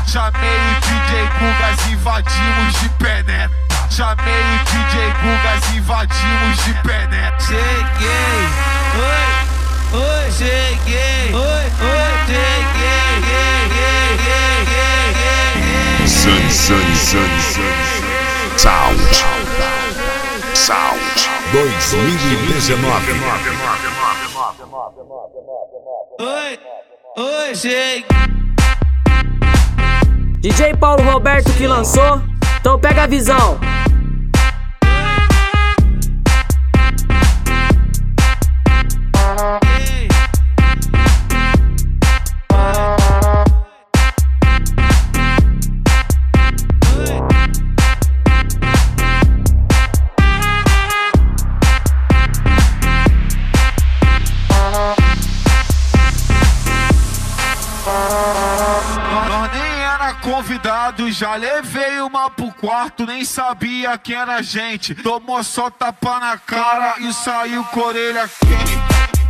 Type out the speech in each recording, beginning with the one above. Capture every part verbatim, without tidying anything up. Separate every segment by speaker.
Speaker 1: Chamei o D J Gugas, invadimos de penetra. Chamei o D J Gugas, invadimos de penetra.
Speaker 2: Cheguei, oi, oi, cheguei, oi, oi, cheguei, yeah, yeah, yeah, yeah.
Speaker 3: Sun, sun, sun, sun. Sound. Sound. dois mil e dezenove.
Speaker 2: Oi, oi, cheguei.
Speaker 4: D J Paulo Roberto que lançou, então pega a visão.
Speaker 1: Nós nem era convidado, já levei uma pro quarto, nem sabia quem era a gente. Tomou só tapa na cara e saiu com a orelha quente.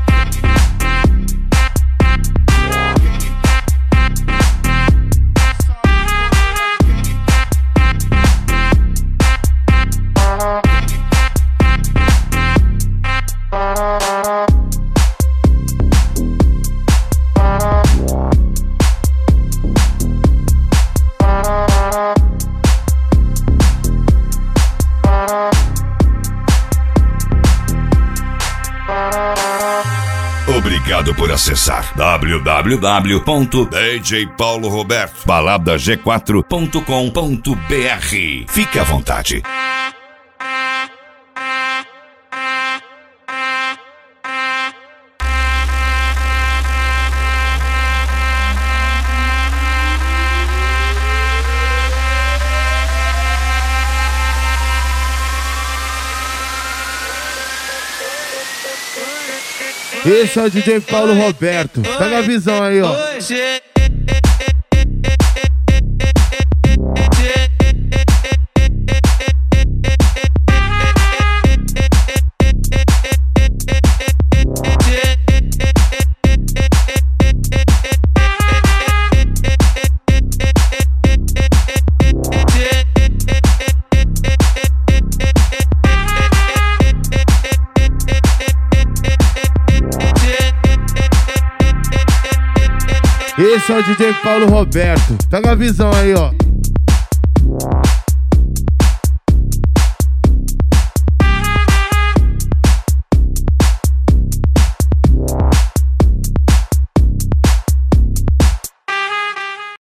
Speaker 3: Obrigado por acessar w w w ponto d j paulo roberto balada g quatro ponto com ponto b r. Fique à vontade.
Speaker 5: Esse é o D J Paulo Roberto. Pega a visão aí, ó. Esse é o D J Paulo Roberto. Pega a visão aí, ó.